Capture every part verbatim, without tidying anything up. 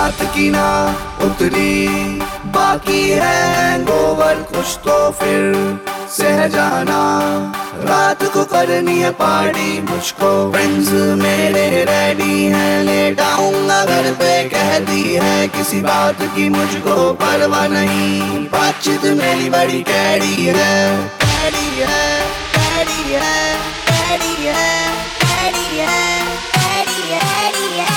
रात की ना उतरी, बाकी है हैंगओवर कुछ तो फिर सह जाना। रात को करनी है पार्टी मुझको, फ्रेंड्स मेरे रेडी हैं, लेट आऊंगा घर पे कहती है, किसी बात की मुझको परवाह नहीं। बातचीत मेरी बड़ी कैडी है, कैडी है, कैडी है, कैडी है, कैडी है, कैडी है, कैडी है।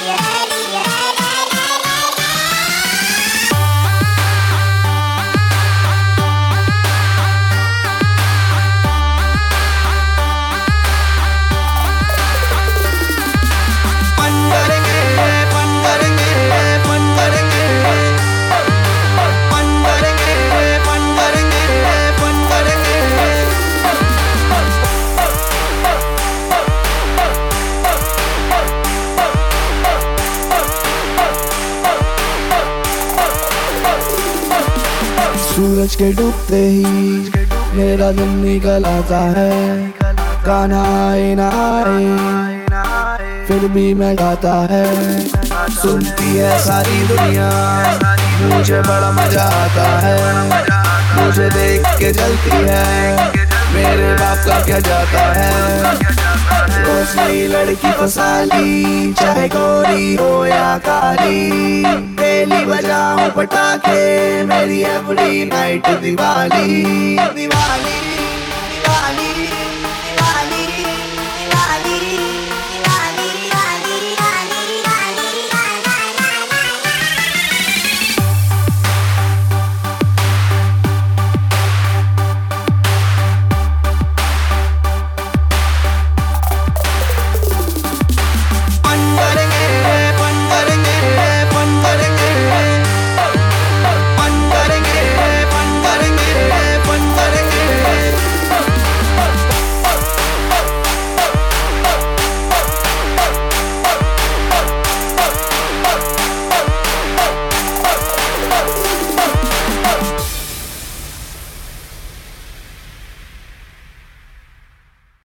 सूरज के डूबते ही मेरा दिन निकल आता है, गाना आए ना आए फिर भी मैं गाता है। सुनती है सारी दुनिया, मुझे बड़ा मजा आता है, मुझे देख के जलती है, मेरे बाप का क्या जाता है। रोज नई लड़की फंसा ली, चाहे गोरी हो या काली, डेली बजाऊं पटाखे, मेरी एवरी नाइट दिवाली दिवाली।